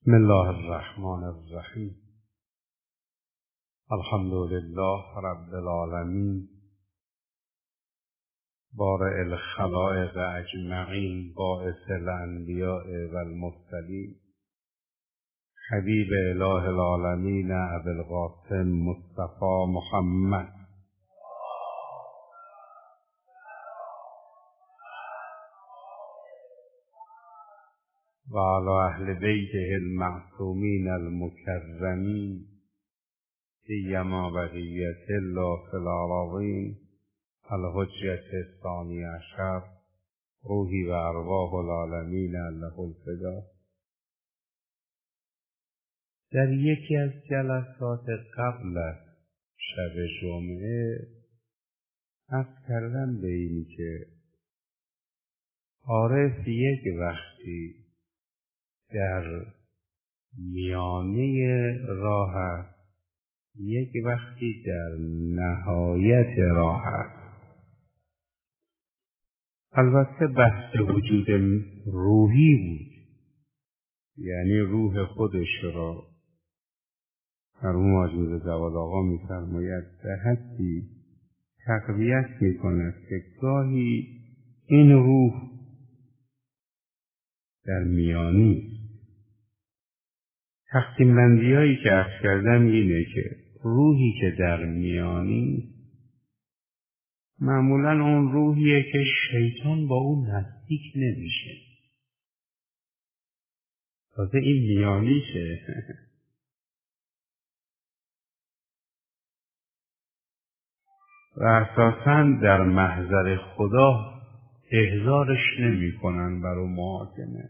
بسم الله الرحمن الرحیم. الحمد لله رب العالمین، بارئ الخلائق اجمعین، باعث الانبیاء و المرسلین، حبیب اله العالمین ابی القاسم مصطفی محمد و علی اهل بیته المعصومین المکرمین، سیما بقیة الله فی الأراضین، الحجة الثانی عشر، روحی و ارواح العالمین له الفدا. در یکی از جلسات قبل از شب جمعه عرض کردم به اینی که عارف یک وقتی در میانه راه است، یک وقتی در نهایت راه است. البته بحث وجود روحی بود، یعنی روح خودش را مرحوم حضرت جواد آقا می‌فرماید به حدی تقویت می‌کند که گاهی این روح در میانی. تقسیم بندی‌هایی که عرض کردم اینه که روحی که در میانی معمولاً اون روحیه که شیطان با اون نزدیک نمیشه. تازه این میانیشه. و اساساً در محضر خدا احضارش نمی کنن برای محاکمه،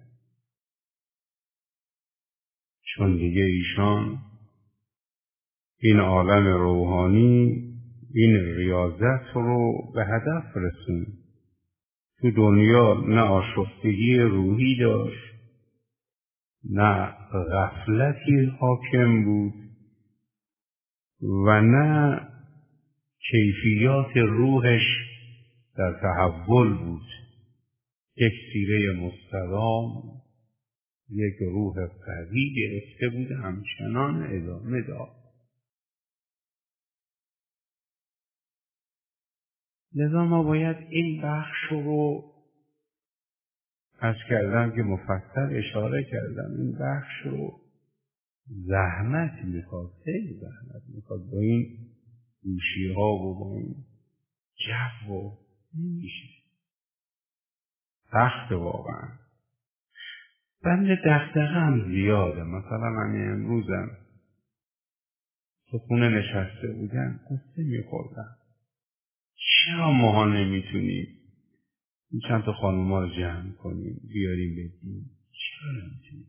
چون دیگه ایشان این عالم روحانی، این ریاضت رو به هدف رسون. تو دنیا نه آشفتگی روحی داشت، نه غفلتی حاکم بود و نه کیفیات روحش در تحول بود. یک سیره مستدام، یک روح قوی گرفته بود، همچنان ادامه داد. لذا ما باید این بخش رو عرض کردم که مفصل اشاره کردم، این بخش رو زحمت میخواد، خیلی زحمت میخواد. با این گوشی ها و با این جو و نمیشه، سخت واقعا. بنده دغدغه هم زیاده. مثلا من امروزم تو خونه نشسته بودم، قصه میخوردم چرا ماها نمیتونیم چند تا خانوما رو جمع کنیم بیاریم بدیم؟ چرا نمیتونیم؟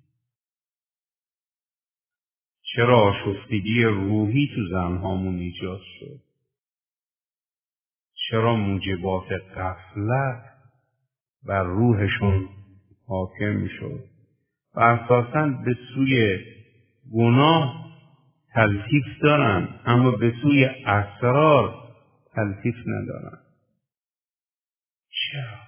چرا آشفتگی روحی تو زنهامون ایجاد شد؟ چرا موجبات غفلت بر روحشون حاکم شد و اساساً به سوی گناه تلطیف دارن، اما به سوی اسرار تلطیف ندارن؟ چرا؟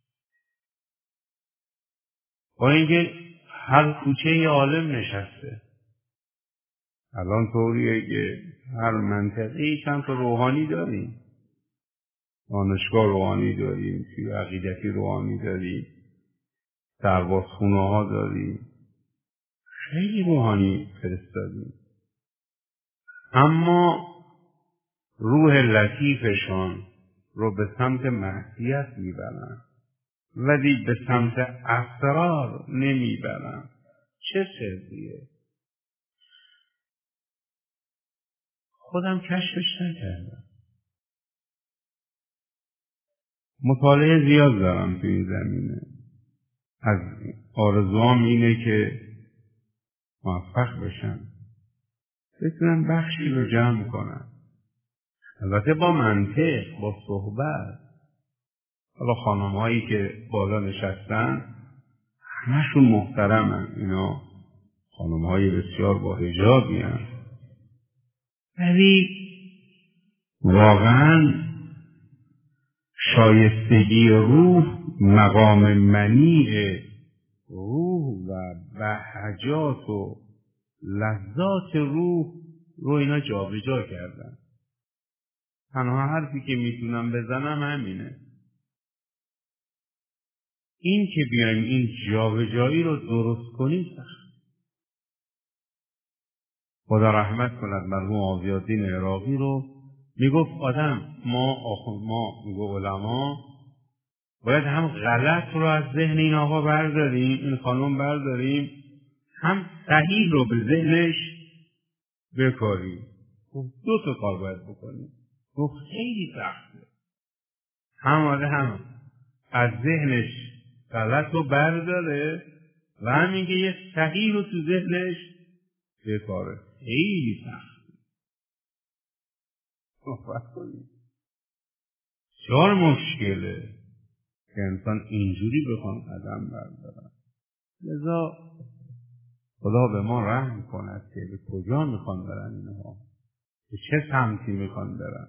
با اینکه هر کوچه ی عالم نشسته. الان طوریه که هر منطقه‌ای چند تا روحانی داریم، دانشگاه روحانی داریم، توی عقیدتی روحانی داریم، سربازخونه ها داریم، خیلی روحانی فرستادیم، اما روح لطیفشان رو به سمت معصیت میبرن ولی به سمت اسرار نمیبرن. چه سریه؟ خودم کشفش نکردم. مطالعه زیاد دارم توی این زمینه. از آرزوام اینه که موفق بشم، بتونم بخشی رو جمع کنم، البته با منطق، با صحبت. حالا خانم هایی که بالا نشستن همشون محترمن، اینا خانم های بسیار با حجابی هستن، ولی واقعا شایستگی روح مقام منیع روح و بهجات و لذات روح رو اینا جابجا کردن. تنها حرفی که میتونم بزنم همینه، این که بیایم این جابجایی رو درست کنیم سخت. خدا رحمت کند مرحوم عافی‌الدین عراقی رو، میگفت آدم ما میگو علما باید هم غلط رو از ذهن این آقا برداریم، این خانم برداریم، هم صحیح رو به ذهنش بکاریم. گفت دو تا کار باید بکنیم. گفت خیلی سخته، هم آدم از ذهنش غلط رو برداره و همین که یه صحیح رو تو ذهنش بکاره. خیلی سخته. صحبت کنیم چهار مشکله که انسان اینجوری بخوان قدم بردارن. لذا خدا به ما رحم کند که به کجا میخوان برن اینها، به چه سمتی میخوان برن.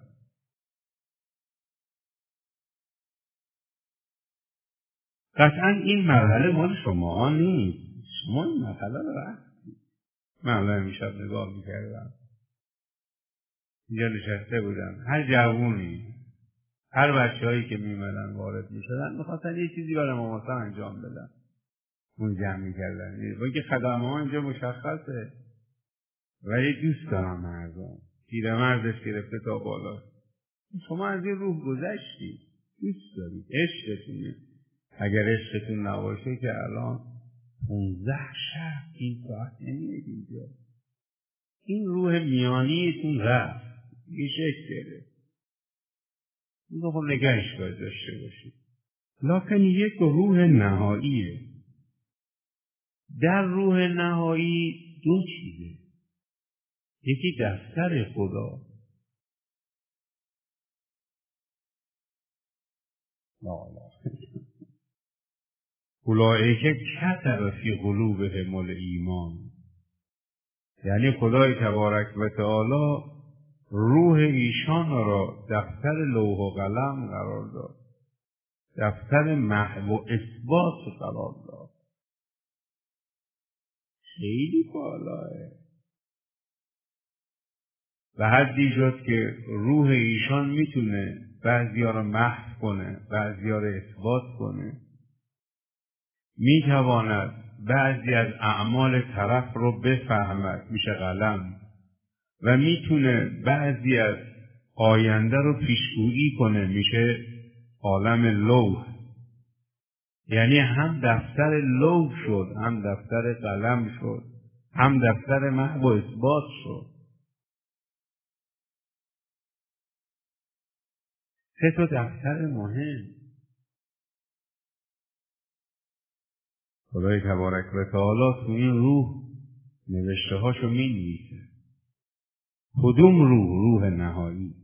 قطعا این مرحله مال شما نیست، شما این مرحله رو رفتید. من الان امشب نگاه میکردم، اینجا نشسته بودم، هر جوونی، هر بچه‌هایی که میمدن وارد میشدن میخواستن یه چیزی برای ماماسا انجام بدن، اون جمع میکردن. با اینکه خدمه ها اینجا مشخصه، ولی دوست دارم مردم، پیرمردش گرفته تا بالا. شما از این روح گذشتید، دوست دارید، عشقتونه. اگر عشقتون نباشه که الان 15 شب این ساعت نمیاد اینجا. این روح میانیتون رفت، یه شکل گرفت. این رو خب نگهش باید داشته باشید. لکن یک روح نهاییه. در روح نهایی دو چیزه، یکی دفتر خدا، اولئک کتب فی قلوبهم الایمان، یعنی خدای تبارک و تعالی روح ایشان را دفتر لوح و قلم قرار داد، دفتر محو و اثبات قرار داد. خیلی بالاه. و حدی شد که روح ایشان میتونه بعضیا رو محو کنه، بعضیا رو اثبات کنه، میتواند بعضی از اعمال طرف رو بفهمد، میشه قلم، و میتونه بعضی از آینده رو پیشگویی کنه، میشه عالم لوح. یعنی هم دفتر لوح شد، هم دفتر قلم شد، هم دفتر محو و اثبات شد. سه تا دفتر مهم. خدای تبارک و تعالی تو این روح نوشته هاشو می نویسه. کدوم روح؟ روح نهایی.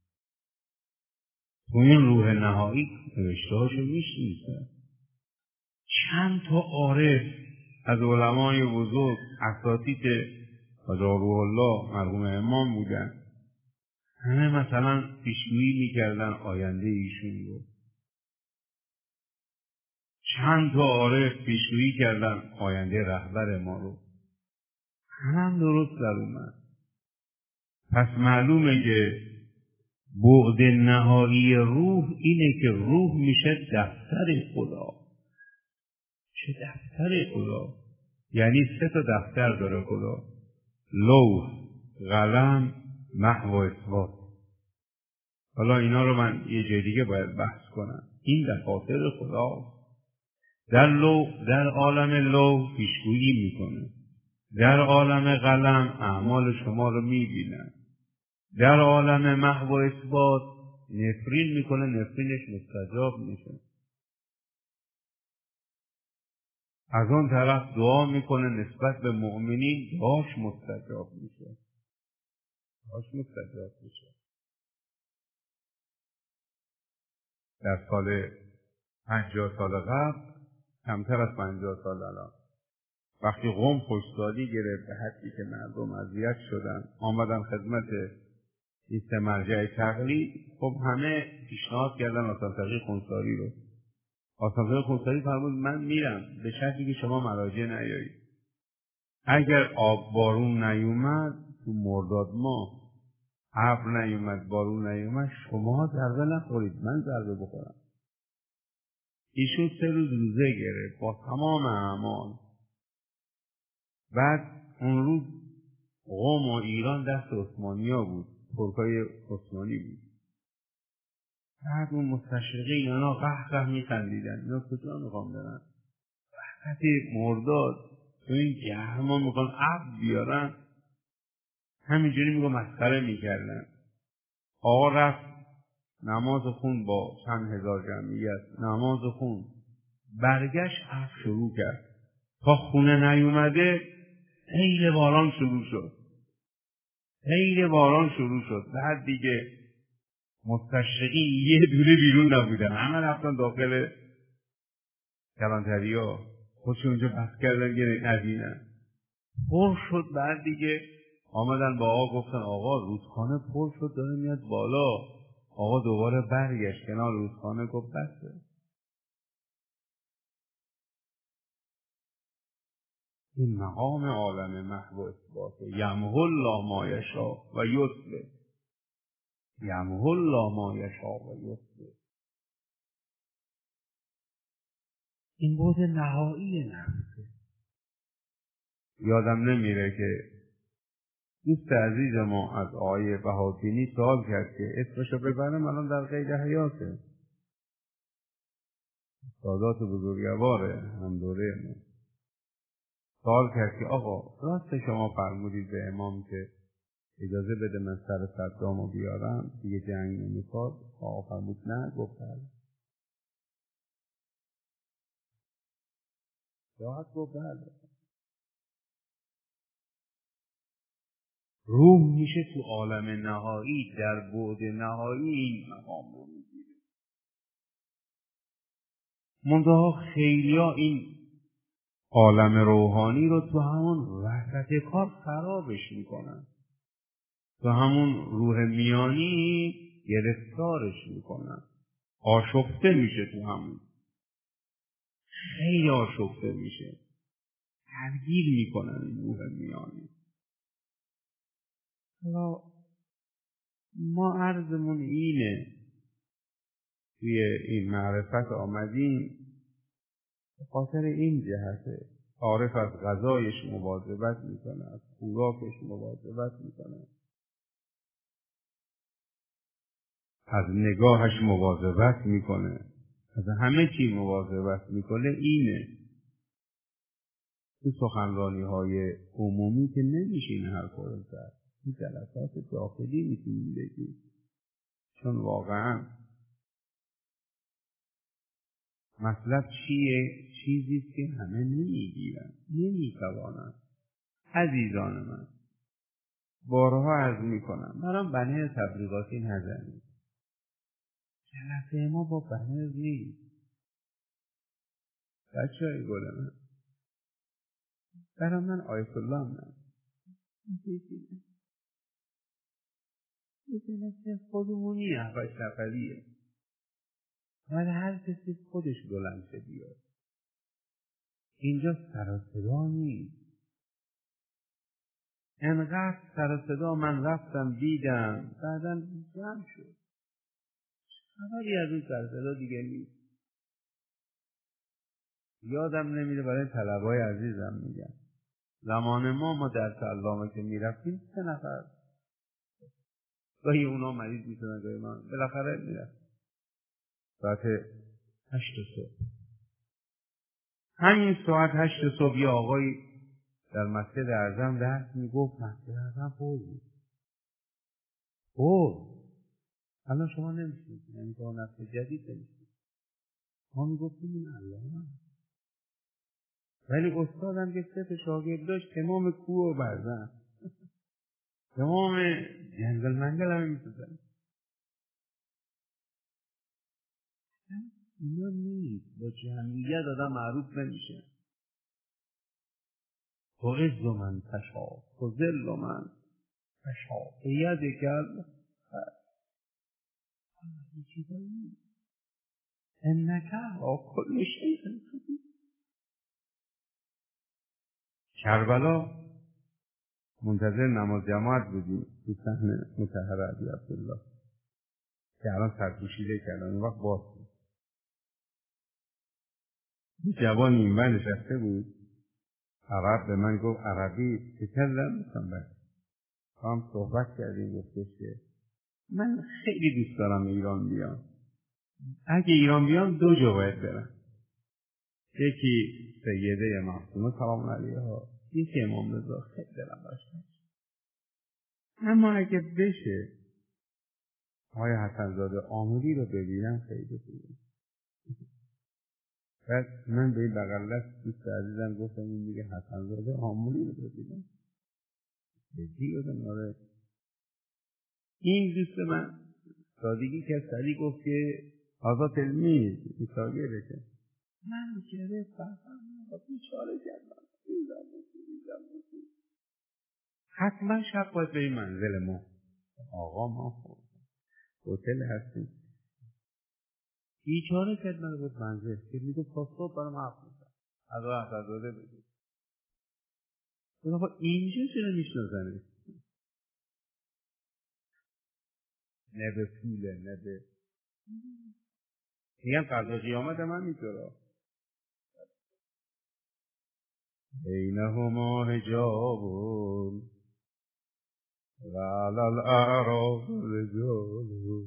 تو این روح نهایی نوشته هاشو می نویسه. چند تا عارف از علمای بزرگ، اساتید روح الله مرحوم امام بودن، همه مثلا پیشگویی میکردن آینده ایشون رو. چند تا عارف پیشگویی کردن آینده رهبر ما رو. هم درست در اومد. پس معلومه که بعد نهایی روح اینه که روح میشه دفتر خدا. چه دفتر خدا؟ یعنی سه تا دفتر داره خدا: لوح، قلم، محو و اثبات. حالا اینا رو من یه جای دیگه باید بحث کنم. این دفاتر خدا در عالم لوح پیشگویی میکنه، در عالم قلم اعمال شما رو میبینه، در عالم محو و اثبات نفرین میکنه، نفرینش مستجاب میشه. از اون طرف دعا میکنه نسبت به مؤمنین، دعاش مستجاب میشه. در سال 50 سال قبل، کمتر از 50 سال الان، وقتی قوم خوشدادی گرفت به حدی که مردم اذیت شدن، آمدن خدمت این سه مرجع تقلید، خب همه پیشنهاد کردن آسان تقی خونساری رو. آسانسور خودکاری فرمود من میرم به شرطی که شما مراجع نیایید. اگر آب بارون نیومد تو مرداد ماه ابر نیومد بارون نیومد شما ضربه نخورید، من ضربه بخورم. ایشون 3 روز روزه گرفت با تمام اعمال. بعد اون روز قم و ایران دست عثمانی‌ها بود، ترکای عثمانی بود. بعد اون مستشرقی اینا قهقه میخندیدن، اینا کجا میخوام برن؟ وقتی مرداد تو این گرما میخوان ابر بیارن، همینجوری میگم مسخره میکردن. آقا رفت نماز خون با چند هزار جمعیت، نماز خون برگشت ابر شروع کرد تا خونه نیومده حیل باران شروع شد. بعد دیگه مستشرقین یه دونه بیرون نبودن، همه رفتن داخل کلانتریا، خودشون اونجا بس کردن گره نبینن. پر شد. بعد دیگه آمدن با آقا گفتن آقا رودخانه پر شد داره میاد بالا. آقا دوباره برگشت کنار رودخانه گفت بسه. این مقام عالم محو و اثباته. یمحو الله ما یشاء و یثبت. یمحو الله ما یشاء و یثبت. این بود نهایی نفسه. یادم نمیره که دوست عزیز ما از آقای بهاءالدینی سوال کرد که اسمشو ببرم، الان در قید حیاته، سادات بزرگواره هم دوره ما. سوال کرد که آقا راست شما فرمودید به امام که اجازه بده من سر صدامو بیارم دیگه جنگ نمیخواد؟ آقا فرمود نه. گفت بله. راحت گفت بله. روح میشه تو عالم نهایی، در بعد نهایی این مقام رو میگیره. منتها خیلیا این عالم روحانی رو تو همون وسط کار خرابش میکنن، تو همون روح میانی گرفتارش میکنن، آشفته میشه، تو همون خیلی آشفته میشه، درگیر میکنن این روح میانی. حالا ما عرضمون اینه، توی این معرفت آمدیم به خاطر این جهته. عارف از غذایش مواظبت میکنه، از خوراکش مواظبت میکنه، از نگاهش مواظبت میکنه، از همه چی مواظبت میکنه. اینه تو سخنرانی های عمومی که نمیشه این حرف رو زد، این جلسات داخلی میتونیم بگیم، چون واقعا مطلب چیه؟ چیزیست که همه نمیگیرن، نمیتوانن. عزیزان من بارها عرض میکنم، برام بنر تبلیغاتی نزنید. جلسه ما با بنر نیست. بچه های گل من، برام من آیت الله من یه جلسه خودمونی 7 نفریه، ولی هر کسی خودش بلند شه بیاد. اینجا سر و صدا نیست. انقدر سر و صدا من رفتم دیدم بعداً جمع شد، خبری از اون سر و صدا دیگه نیست. یادم نمیده برای طلبای عزیزم میگم، زمان ما در علامه که میرفتیم 3 نفر، گاهی اونا مریض میشدن گاهی ما، بالاخره میرفت ساعت 8 صبح. همین ساعت 8 صبح یه آقای در مسجد اعظم درس میگفت، مسجد اعظم پر بود. الان شما نمیشید، یعنی با نفس جدید نمیشید. ما میگفتیم این علامه، ولی استادم که 3 شاگرد داشت، تمام کوه و برزن، تمام جنگل منگل همه میسدن. اینا نیست، با جمعیت آدم معروف نمیشه. تو عز من تشا، تو ذل من تشا، بیدک. این چیزا نیست. انک علی کل شیء قدیر. کربلا منتظر نماز جماعت بودیم تو صحن مطهر علی عبدالله که الان سرپوشیده کردن، اون وقت باز بود. جوان اینور نشسته بود، عرب به من گفت عربی تکلم میکنم هم صحبت کردیم، گفتش که من خیلی دوست دارم ایران بیام، اگه ایران بیام 2 جا باید برم، یکی سیده معصومه سلام علیها، یکی امام رضا، خیلی دلم داشتم، اما اگه بشه آقای حسن‌زاده آملی رو ببینم خیلی خوبه. بعد من به این بغلت دوست عزیزم گفتم این دیگه حسن‌زاده آملی رو ببینم جدی بودم. آره این دوست من سادگی که سری گفت که آزاد علمی ایساگه بکن، من که فهمم با بیچاره کردم حتما شب باید به این منزل ما. آقا ما هتل هستیم، بیچاره کرد من بود منزل که میگه پاسپورت برام حرف میزن از حسن‌زاده بگید آقا اینجا چرا میشناسنه، نه به پوله نه به میگم قضا قیامت من میتونه بینهما حجاب و علی الاعراف رجال،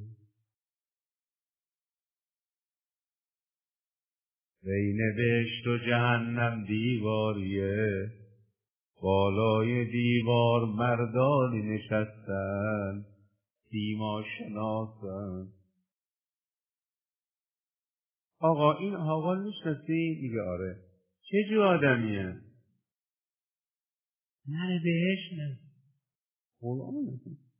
بین بهشت و جهنم دیواریه، بالای دیوار مردانی نشستن سیما شناسن. آقا این آقا میشناسی؟ میگه آره. چه جو آدمیه؟ نه بهش نه قرآن.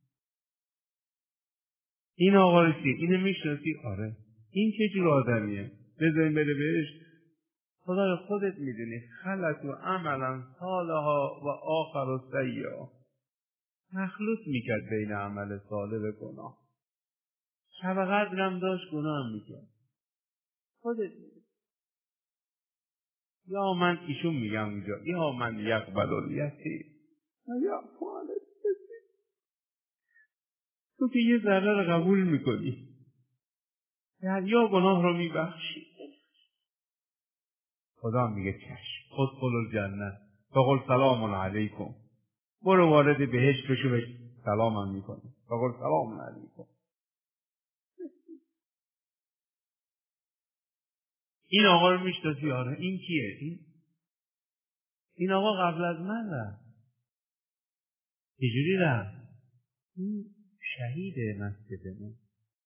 این آقا رو چی؟ اینو میشناسی؟ آره. این چه جور آدمیه؟ بذاریم بره بهش. خدای خودت میدونی خلط و عملا صالحا و آخر و سیئا، مخلوط میکرد بین عمل صالح و گناه، شب قدرم داشت گناه میکرد. خودت میدونی. یا من ایشون میگم اونجا یا من یقبل الیتی یا فعالت تو که یه ذره رو قبول میکنی یا گناه رو میبخشی. خدا میگه چشم ادخلوا الجنه فقل سلام علیکم، برو وارد بهشت بشو بهش سلام هم میکنه فقل سلام علیکم. این آقا رو میشناسی؟ آره. این کیه؟ این آقا قبل از من رفت. چجوری رفت؟ این شهید مسجد ما،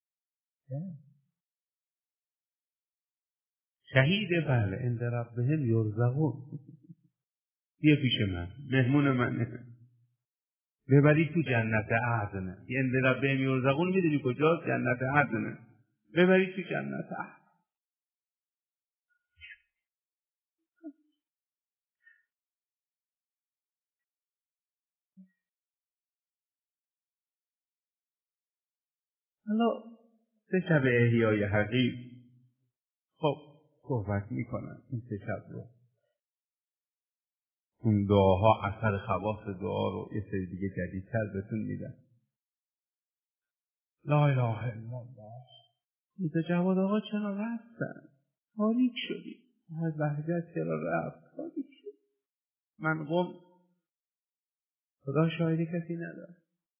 شهید بله عند ربهم یرزقون. بیا پیش من مهمون منه، ببری تو جنت عدن. عند ربهم یرزقون میدونی کجاست؟ جنت عدن. ببری تو جنت عدن. حالا 3 شب احیای حقیق خب صحبت میکنن این 3 شب رو، اون دعاها اثر خواص دعا رو یه سری دیگه جدیدتر بهتون میدن. لا اله الا الله. میگه جواد آقا چرا رفتن؟ تاریک شدی. از بهجت چرا رفت؟ تاریک شد. من قوم خدا شاهدی کسی نداره.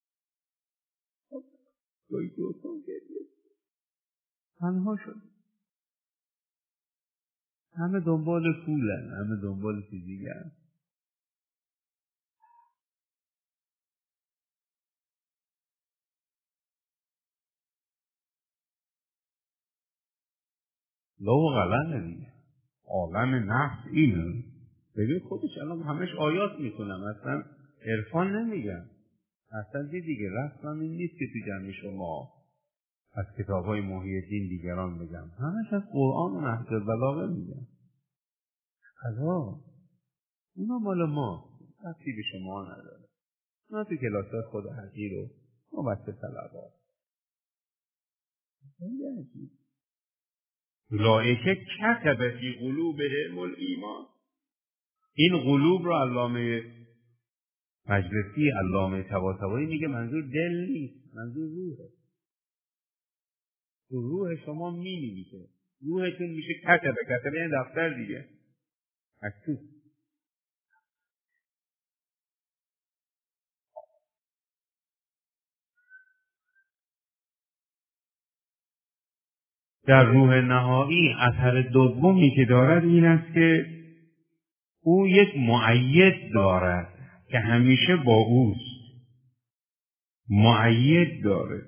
گوی دوستان گریه تنها شد. همه دنبال پولن، همه دنبال چیزیگن. لو غلنه دیگه عالم نفس اینه. ببین خودش الان همش آیات میکنم، اصلا عرفان نمیگم، اصلا دیگه رسم این نیست که تو جمع شما از کتاب‌های محی الدین دیگران بگم، همش از قرآن و نهج البلاغه میگم. خدا اونا مال ما، ربطی به شما نداره. اونا تو کلاسات خود حقیر و ما بچه طلبا. اولئک کتب فی قلوبهم الایمان. این قلوب رو علامه مجلسی، علامه طباطبایی میگه منظور دل نیست، منظور روحه. تو روح شما می‌نویسه، روحتون میشه کتبه یعنی دفتر دیگه، مکتوب. در روح نهایی اثر دومی که دارد این است که او یک مؤید دارد که همیشه با اوست. مؤید داره.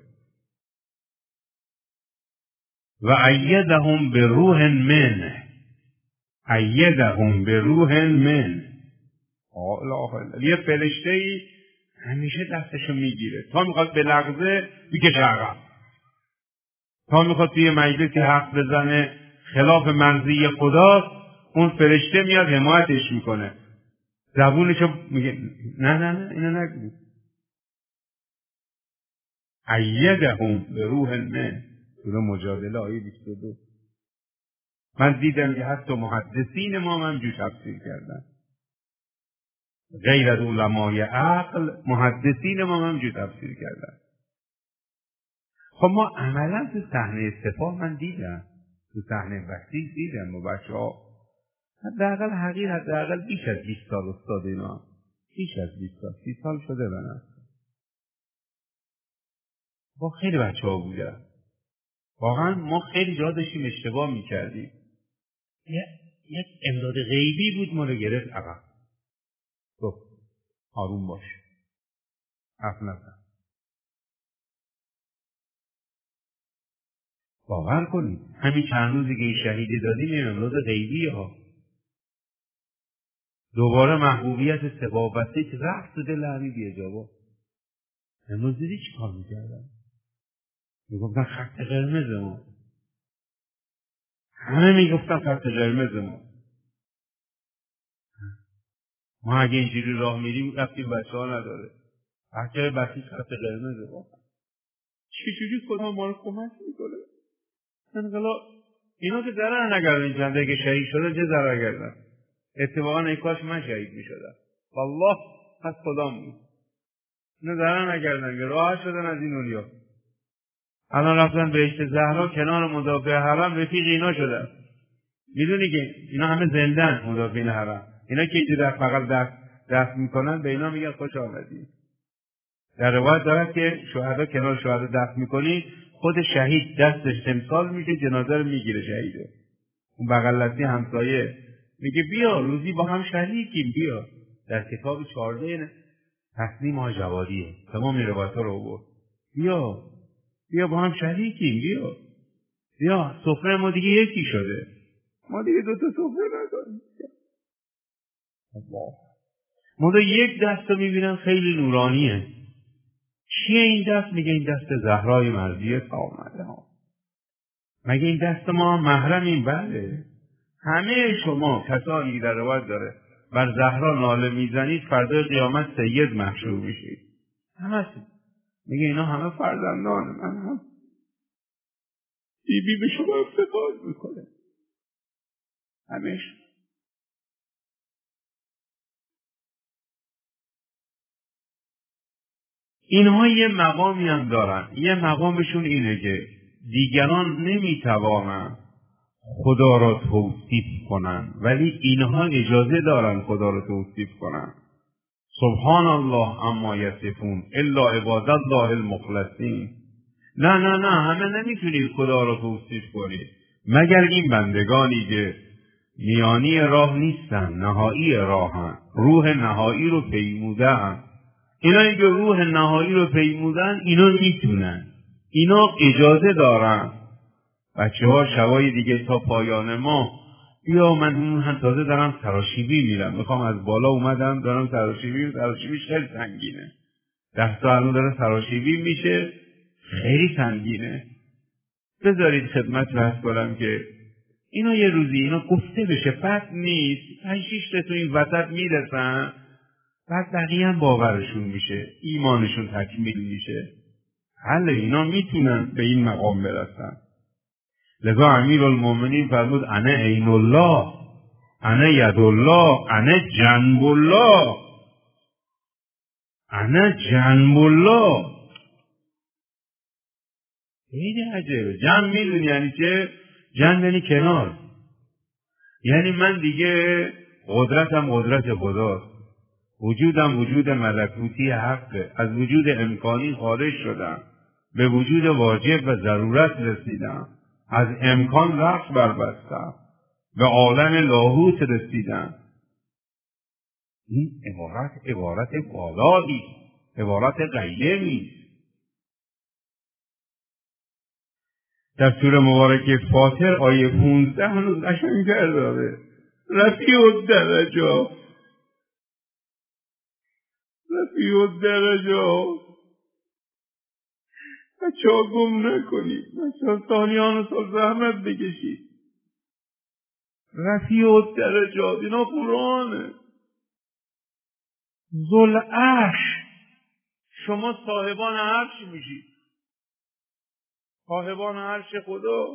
و ایدهم به روح منه، ایدهم به روح منه. یه فرشته‌ای همیشه دستشو میگیره، تا میخواد به لغزه میکشه عقب، تا میخواد توی مجلسی حرف بزنه خلاف مرضی خدا، اون فرشته میاد حمایتش میکنه، زبونشو میگه نه اینو نگو. ایدهم به روح من، سوره مجادله آیه 22. من دیدم که حتی محدثین ما هم جو تفسیر کردن، غیر از علمای عقل محدثین ما هم جو تفسیر کردن. خب ما عملا تو صحنه سپاه من دیدم، تو صحنه وسیع دیدم و بچه‌ها حداقل بیش از 20 سال استاد اینا، بیش از 20 سال 30 سال شده بنام با خیلی بچه‌ها بودن. واقعا ما خیلی جا داشتیم اشتباه میکردیم. یک امداد غیبی بود ما رو گرفت عقب. خب آروم باش، حرف نزن. باور کنید همین چند روزی که این شهیدی دادیم این امداد غیبی ها. دوباره محبوبیت سبابتی که رفت تو دل همین بی‌اجابا. امروز دیدی چی کار میکردن؟ میگفتن خط قرمز ما، همه میگفتن خط قرمز ما اگه اینجوری راه میریم رفتیم بچه ها نداره، بچه بسیج خط قرمز واقعا. چجوری خدا ما رو کمک میکنه؟ انقلا اینا که ضرر نگردن، چنده که شهید شده چه ضرر کردن؟ اتفاقا ای کاش من شهید میشدم، والله از خدام بود. اینا ضرر نگردن که راحت شدن از این دنیا. الان رفتن بهشت زهرا کنار مدافع حرم رفیق اینا شدن. میدونی که اینا همه زندن مدافعین حرم. اینا که اینجا در فقط دست میکنن به اینا میگن خوش آمدید. در روایت دارد که شهدا کنار شهدا دست میکنی، خود شهید دستش تمثال میشه، جنازه رو میگیره شهیده. اون بغل دستی همسایه میگه بیا روزی با هم شریکیم، بیا. در کتاب 14 تسلیم های جوادیه تمام این روایت ها رو آورد. بیا با هم شریکیم، بیا سفره ما دیگه یکی شده، ما دیگه 2 تا سفره نداریم. ما دا یک دست رو میبینم خیلی نورانیه. چیه این دست؟ میگه این دست زهرای مرضیه تا آمده ها. مگه این دست ما محرمیم؟ بله. همه شما کسانی در روایت داره بر زهرا ناله میزنید فردای قیامت سید محشور میشید. همه میگه اینا همه فرزندان من، هم بی به شما افتخار میکنه همیشه. اینها یه مقامی هم دارن، یه مقامشون اینه که دیگران نمیتوانن خدا را توصیف کنن ولی اینها اجازه دارن خدا را توصیف کنن. سبحان الله اما یصفون الا عباد الله المخلصین. نه همه نمیتونید خدا را توصیف کنید مگر این بندگانی که میانی راه نیستن، نهایی راهن، روح نهایی رو پیمودن. اینایی که روح نهایی رو پیمودن اینا میتونن، اینا اجازه دارن. بچه ها شبای دیگه تا پایان ما بیا من هم تازه دارم سراشیبی میرم، میخوام از بالا اومدم دارم سراشیبیش خیلی سنگینه، 10 ساعت داره سراشیبی میشه، خیلی سنگینه. بذارید خدمت رس کنم که اینا یه روزی اینا گفته بشه بد نیست، 5-6 تا این وسط میرسن، بعد بقیه هم باورشون میشه، ایمانشون تکمیل میشه. حالا اینا میتونن به این مقام برسن. لذا امیرالمومنین فرمود انا عین الله، انا ید الله، انا جنب الله، انا جنب الله. خیلی عجیبه. جنب میدونی یعنی چه؟ جنب یعنی کنار. یعنی من دیگه قدرتم قدرت خداست، وجودم وجود ملکوتی حقه، از وجود امکانی خارج شدم، به وجود واجب و ضرورت رسیدم، از امکان رفت بربستم، به عالم لاهوت رسیدم. این عبارت بالایی، عبارت غیبی. در سوره مبارکه فاطر آیه 15 هنوز قشنگ‌تر داره. رفیع الدرجات، رفیع الدرجات. بچه‌ها گم نکنید، بچه‌ها سالیان سال زحمت بکشید. رفیع الدرجات، اینا قرآنه. ذوالعرش، شما صاحبان عرش میشید، صاحبان عرش خدا.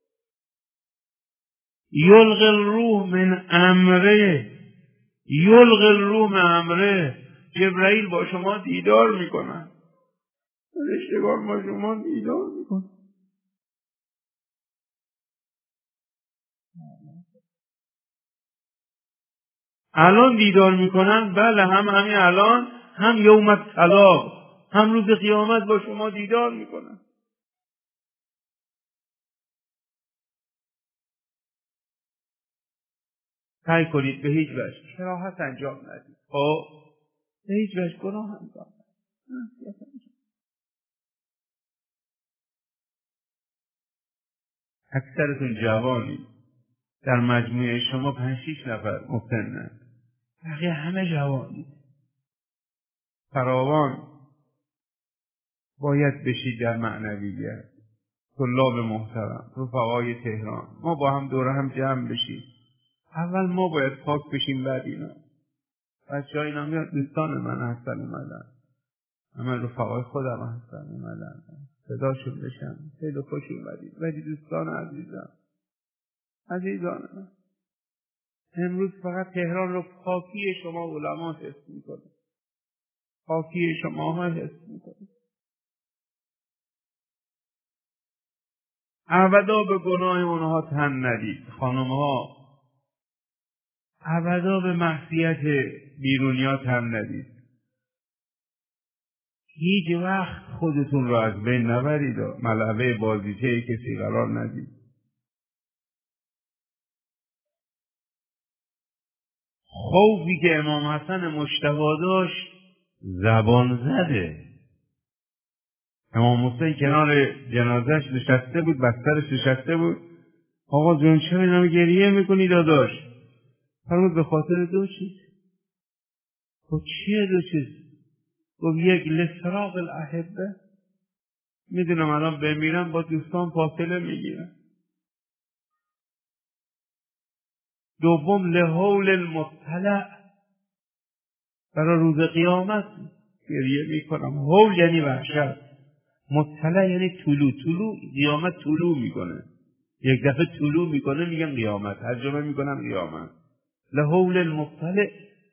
یلقی الروح من امره، یلقی الروح من امره. جبرائیل با شما دیدار میکنن، فرشتگان با شما دیدار میکنن. الان دیدار میکنن، بله، هم همین الان، هم یوم الطلاق، هم روز قیامت با شما دیدار میکنن. سعی کنید به هیچ وجه کراهت انجام ندید. به هیچ وجه گناه انجام ندید. اکثرتون جوانی، در مجموعه شما 5-6 نفر مسنن، بقیه همه جوانی. فراوان باید بشید در معنویت. طلاب محترم، رفقای تهران، ما با هم دور هم جمع بشیم. اول ما باید پاک بشیم، بعد اینا. بچه ها اینا میاد، دوستان من هستن اومدن، همه رفقای خودم هستن اومدن، صداشون بشم، خیلی خوش اومدید. ولی دوستان عزیزم، عزیزان من، امروز فقط تهران رو پاکی شما علما حس میکنه، پاکی شما ها حس میکنه. ابدا به گناه اونها تن ندید. خانم ها، ابدا به معصیت بیرونیا تن ندید. هیچ وقت خودتون رو از بین نبرید و ملعبه بازیچه کسی قرار ندید. خوفی که امام حسن مجتبی داشت زبان زده. امام حسین کنار جنازش نشسته بود، بسترش نشسته بود. آقا جون چرا اینم گریه میکنی داداش؟ فرمود به خاطر 2 چیز. خب چیه 2 چیز؟ گفت یک، لسراق الاحبه، میدونم الان بمیرم با دوستان فاصله میگیرم. دوم، لحول المطلع، برای روز قیامت گریه میکنم. حول یعنی وحشت، مطلع یعنی طلوع قیامت طلوع میکنه. یک دفعه طلوع میکنه میگن قیامت، ترجمه میکنن قیامت. لحول المطلع،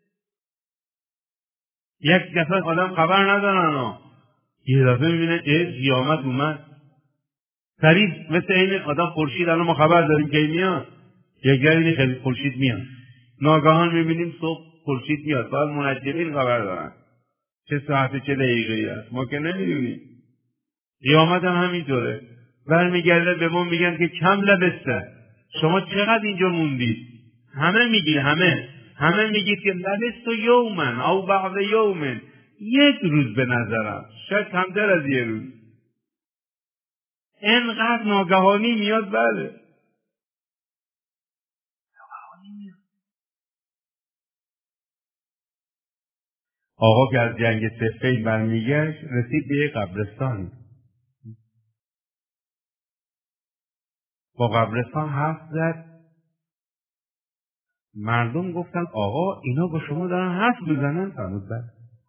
یک دفعه آدم خبر ندارن، یه دفعه میبینه قیامت اومد. سریع مثل این آدم خورشید، الان ما خبر داریم که میاد، یک دفعه خیلی خورشید میاد، ناگهان میبینیم صبح خورشید میاد. باید منجمین خبر دارن چه ساعت چه دقیقه‌ای است، ما که نمیدونیم. قیامت هم همینطوره. برمیگرده به ما میگن که کم لبسته، شما چقدر اینجا موندید؟ همه میگید، همه میگید که لبست یومن او بعض یومن، 1 روز به نظرم، شاید کمتر از 1 روز. اینقدر ناگهانی میاد. بله، ناگهانی میاد. آقا که از جنگ صفین برمیگشت رسید به یک قبرستانی. با قبرستان حرف زد. مردم گفتن آقا اینا با شما دارن حرف میزنن. فرمود بله.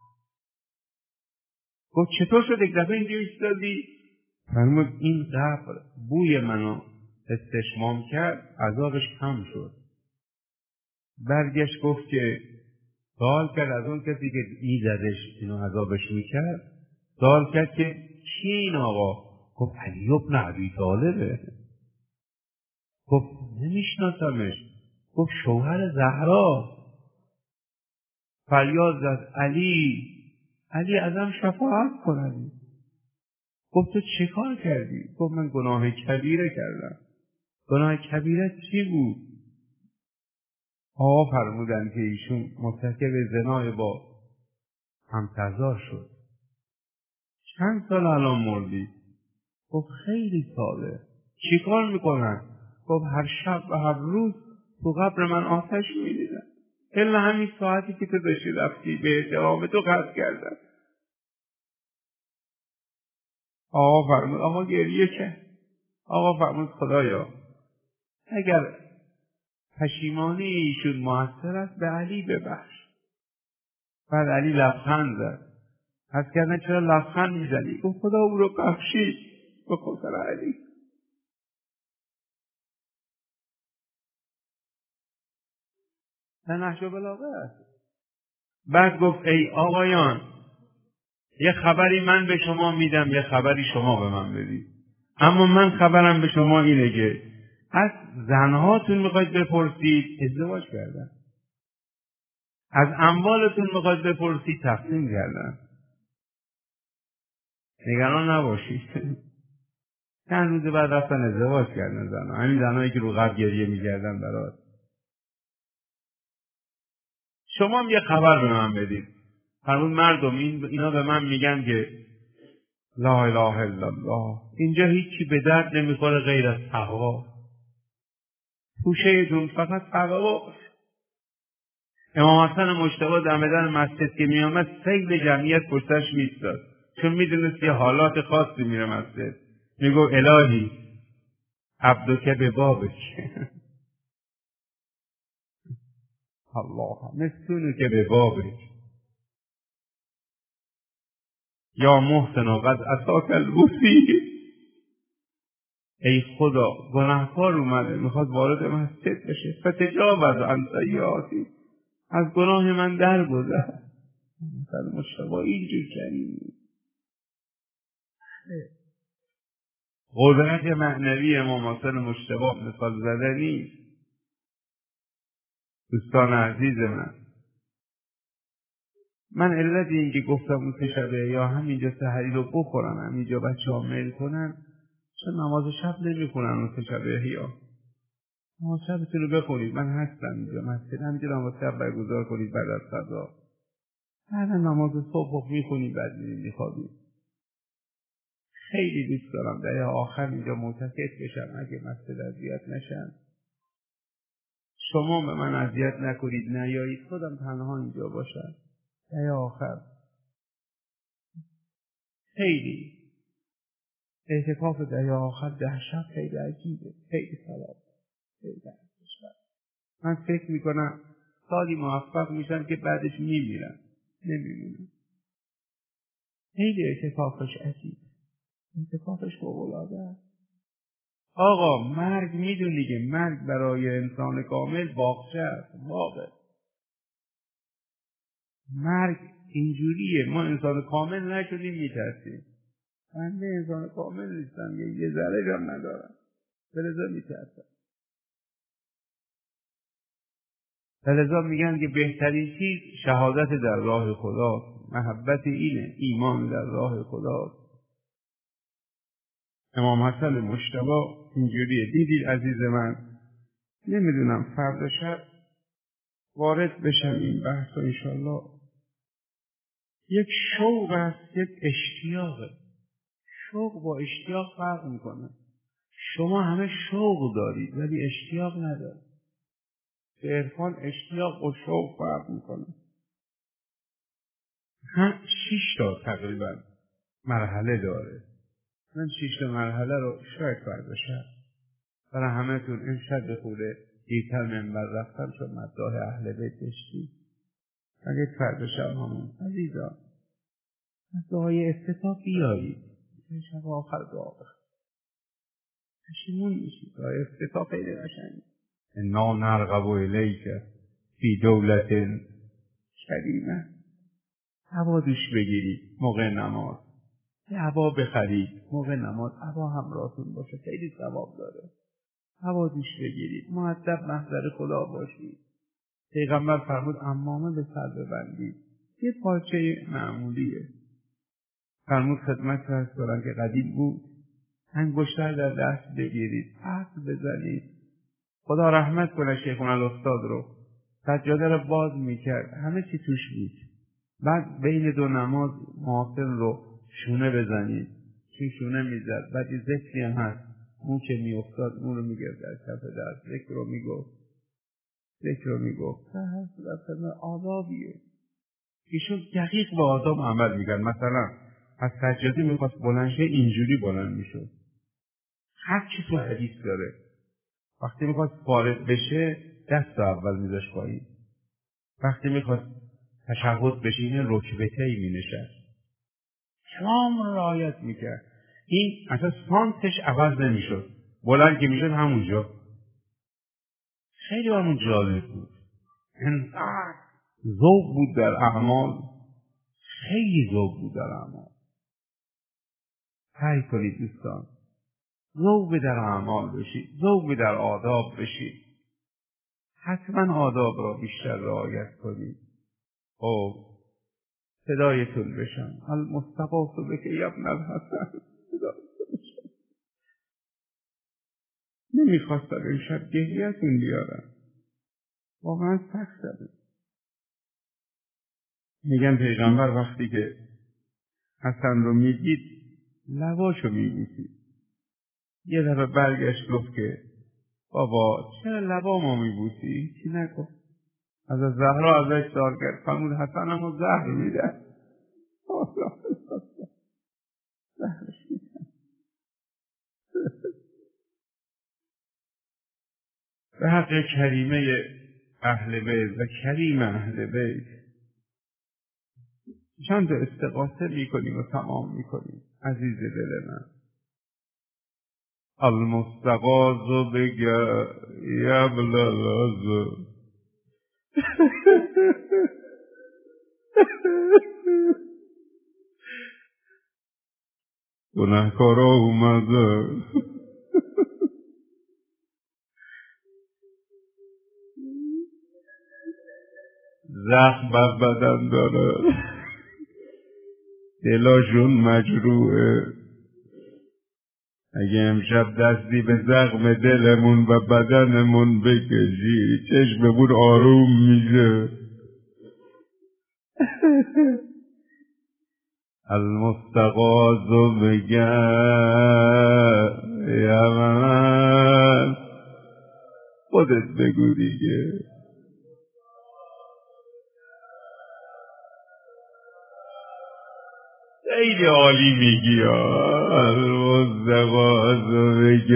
گفت چطور شد یک دفعه اینجا ایستادی؟ فرمود این قبر بوی منو استشمام کرد، عذابش کم شد. برگشت گفت که سوال کرد از اون کسی که میزدش اینو عذابش میکرد، سوال کرد که کی این آقا؟ گفت علی بن ابی طالبه. گفت نمیشناسمش. گفت شوهر زهرا. فریاد زد علی ازم شفاعت کن. گفت تو چه کار کردی؟ گفت من گناه کبیره کردم. گناه کبیره چی بود؟ آقا فرمودن که ایشون مرتکب زنا با همسرزار شد. چند سال الان مردی؟ گفت خیلی ساله. چی کار میکنن؟ گفت هر شب و هر روز تو قبر من آتش می‌ریزن. الا همین ساعتی که تو داشتی رفتی به احترام تو قصد کردن. آقا فرمود، آقا گریه کرد. آقا فرمود خدایا اگر پشیمانی ایشون موثر است به علی ببخش. بعد علی لبخند زد. از کردن چرا لبخند میزنی؟ گفت خدا او رو بخشید به خاطر علی. نه نهج البلاغه است. بعد گفت ای آقایان یه خبری من به شما میدم، یه خبری شما به من بدید. اما من خبرم به شما اینه که از زنهاتون میخواید بپرسید، ازدواج کردن. از اموالتون میخواید بپرسید، تقسیم کردن. نگران نباشید. چند روز بعد رفتن ازدواج کردن زنها. همین زنهایی که رو قبر گریه میکردن برات. شما هم یه خبر به من بدید. فرمود مردم اینا به من میگن که لا اله الا الله. اینجا هیچی به درد نمیخوره غیر از تقوا. پوشه‌تون فقط تقوا. امام حسن مجتبی دم مسجد که میامد سیل جمعیت پشتش میستاد، چون میدونست یه حالات خاصی میره مسجد. میگو الهی عبدک به بابک الله مسکونک به بابک یا محسن قد اتاک الوصی. ای خدا گناهکار اومده میخواد وارد مسجد بشه، فتجاوز عن سیئاتی، از گناه من درگذر. مثلا مجتبی اینجور کریم. قدرت معنوی امام حسن مجتبی مثال زده نیست. دوستان عزیز من علت این که گفتم اون سه شبه یا همینجا سحری رو بخورن، همینجا بچه ها میل کنن، چون نماز شب نمی کنن اون سه شبه یا نماز شبتون رو بخونید. من هستم اینجا مسجد، همینجا نماز شب برگزار کنید بعد از قضا. بعد نماز صبح میخونید، بعد میخوابید. خیلی دوست دارم در آخر اینجا معتکف بشم اگه مسجد اذیت نشم. شما به من اذیت نکنید، نیایید، خودم تنها اینجا باشم در آخر. خیلی اعتکاف در آخر 10 شب خیلی عجیبه، خیلی ثواب، خیلی عجیبه. من فکر میکنم سالی موفق میشم که بعدش میمیرم، نمیمونم. خیلی اعتکافش عجیبه، اعتکافش فوق‌العاده است. آقا مرگ میدونی که مرگ برای انسان کامل باغچه است، باغه. مرگ اینجوریه، ما انسان کامل نشدیم میترسیم. من انسان کامل نیستم، یه ذره جم ندارم، بلذا میترسم. بلذا میگن که بهترین چیز شهادت در راه خداست، محبت اینه، ایمان در راه خداست. امام حسن مجتبی اینجوریه. دیدید عزیز من، نمیدونم فردا شب وارد بشم این بحث انشالله. یک شوق است، یک اشتیاقه. شوق با اشتیاق فرق میکنه. شما همه شوق دارید ولی اشتیاق ندارید. به عرفان اشتیاق و شوق فرق میکنه. 6 تا تقریبا مرحله داره. من 6 تا مرحله رو شاید فردا شب برای همه‌تون امشب بخوره دیرتر منبر رفتم چون مداح اهل بیت داشتیم. اگه فردا شب همون عزیزان از دعای افتتاح بیایید. شب آخر دعا بخیر. پشیمون میشی. افتتاح خیلی قشنگه. انا نرغب الیک فی دولت کریمه. هوا دوش بگیرید موقع نماز، هوا بخرید موقع نماز، هوا همراهتون باشه، خیلی ثواب داره. هوا دوش بگیرید، مؤدب محضر خدا باشید. پیغمبر فرمود عمامه به سر ببندید، یه پارچه معمولیه. فرمود خدمت عرض کنم که قدیم بود، انگشتر در دست بگیرید، عقل بزنید. خدا رحمت کنه شیخون الاستاد رو، سجاده رو باز میکرد، همه چی توش بود. بعد بین دو نماز محافل رو شونه بزنید، چون شونه میزد. بعد یه ذکری هم هست، اون که میافتاد اون رو میگرد در کف دست، ذکر رو میگفت. اصلا آدابیه. ایشون دقیق با آداب عمل میکرد. مثلا از سجاده میخواست بلند شه، اینجوری بلند میشد. هر چی تو حدیث داره. وقتی میخواست فارغ بشه دست اول میذاشت پایین. وقتی میخواست تشهد بشینه رکبته‌ای مینشست. تمام رو رعایت میکرد. این اصلا سانتش عوض نمیشد. بلند که میشد همونجا. خیلی برامون جالب بود. انقدر ذوق بود در اعمال. خیلی ذوق بود در اعمال. سعی کنید دوستان ذوق در اعمال بشید، ذوق در آداب بشید. حتما آداب را بیشتر رعایت کنید. صدایتون بشن المستغاث بک یا ابن الحسن. نمیخواستم امشب گریه‌تون بیارم، واقعا سخت شده. میگن پیغمبر وقتی که حسن رو میدید لباشو میبوسید. یه دفعه برگشت گفت که بابا چرا لبامو میبوسی؟ چی نگفت. از زهرا ازش سوال کرد، فرمود حسنمو زهر میده. زهرش میده. به حق کریمه اهل بیت و کریم اهل بیت چند تا استغاثه میکنیم و تمام میکنیم. عزیز دل من، المستغاث بک یا ابن الحسن. گناهکارا اومده، زخم بر بدن داره، دلاشون مجروعه. اگه امشب دستی به زخم دلمون و بدنمون بکشی چشممون آروم میشه. المستغاث بک یا من. خودت بگو دیگه. خیلی عالی میگی. المستغاث بک.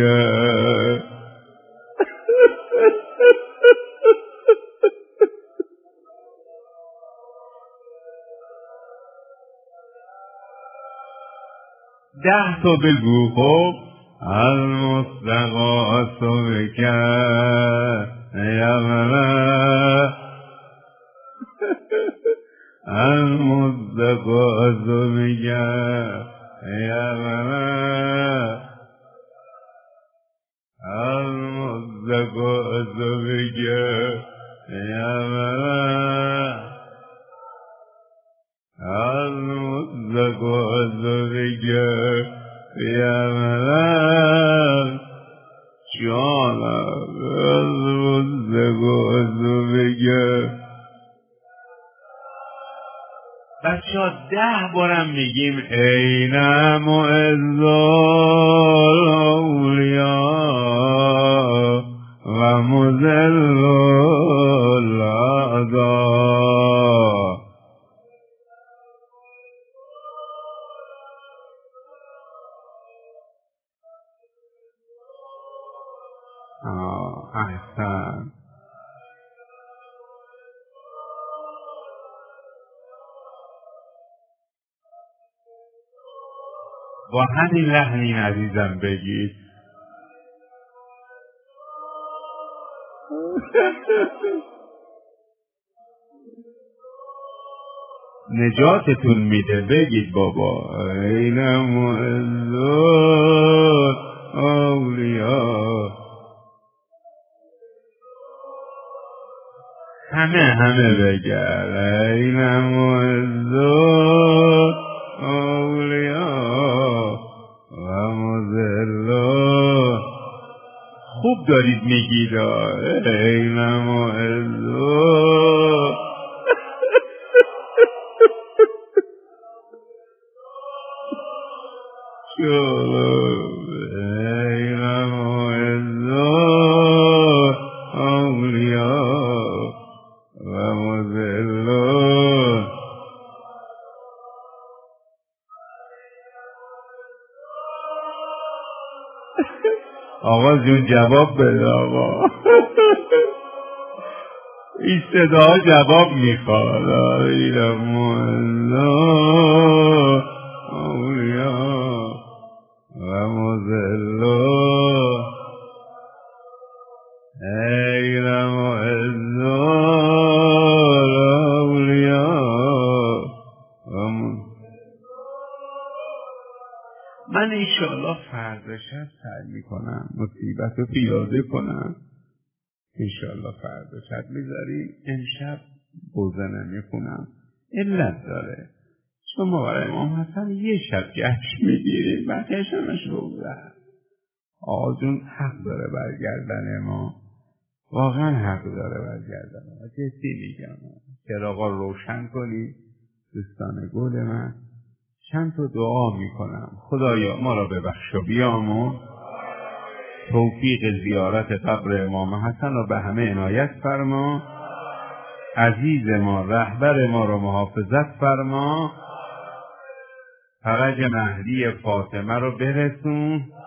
ده تا بگو. خب المستغاث بک یا من. المستغاث بک یا من. المستغاث بک یا من. المستغاث بک یا من. جانم المستغاث بک. بچه ها 10 بارم میگیم این معز الاولیا و مذل الاعداء. احسن. با همین لحنی عزیزم بگید نجاتتون میده. بگید بابا این معزات اولیا. همه بگر این معزات اولیا و مذلات. خوب دارید میگید این معزات. این معزات اولیا و مذلات. آقا جون جواب بده آقا. این صدا جواب میخواد. این معزات اولیا و مذلات. این معزات اولیا و من انشاءالله فردا شب سعی میکنم مصیبت رو پیاده کنم. انشاءالله فردا شب میذاریم. امشب بوزنه میخونم. علت داره، شما برای امام حسن یه شب جشن میگیریم، بقیه‌اش همش روزه. آقا جون حق داره برگردن ما، واقعا حق داره برگردن ما. جدی میگم چراغا روشن کنید دوستان گل من. چند تا دعا میکنم. خدایا ما را ببخش و بیامرز، توفیق زیارت قبر امام حسن را به همه عنایت فرما، عزیز ما رهبر ما را محافظت فرما، فرج مهدی فاطمه را برسون.